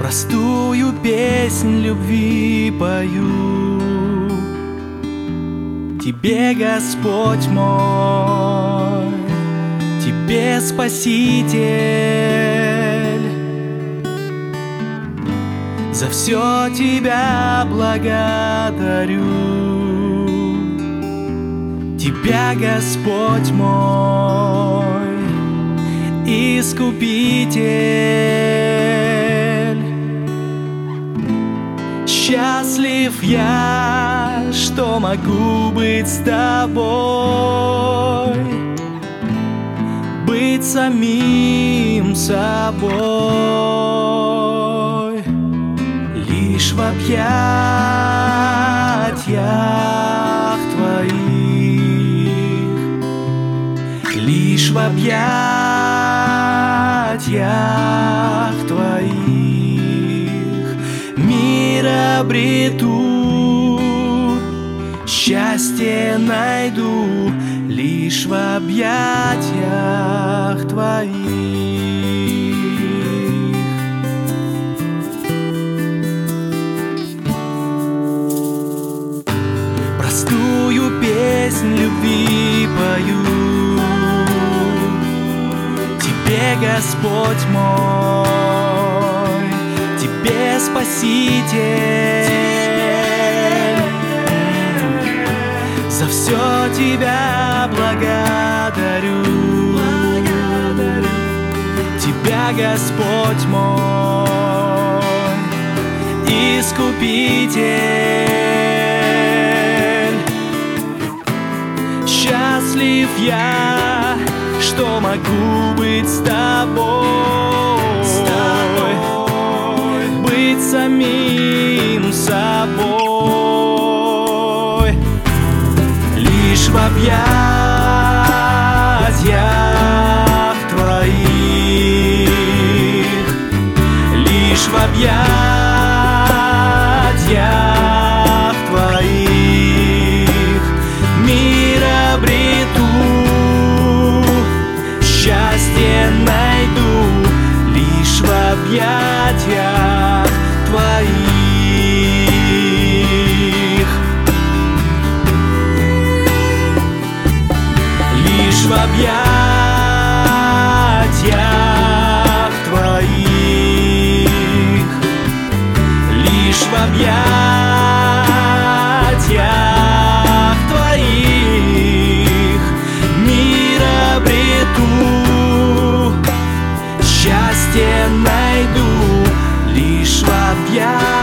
Простую песнь любви пою Тебе, Господь мой, Тебе, Спаситель, за все Тебя благодарю. Тебя, Господь мой, Искупитель. Счастлив я, что могу быть с Тобой, быть самим собой, лишь в объятиях Твоих, лишь в объятиях Твоих мир обрету, счастье найду, лишь в объятиях Твоих. Простую песнь любви пою Тебе, Господь мой, Тебе, Спаситель, за все Тебя благодарю. Тебя, Господь мой, Искупитель. Счастлив я, что могу быть с Тобой, быть самим собой, лишь в объятиях Твоих, лишь в объятиях Твоих мир обрету, счастье найду, лишь в объятиях Твоих, лишь в объятиях Твоих, лишь в объятиях Твоих мир обрету, счастье найду, лишь в объятиях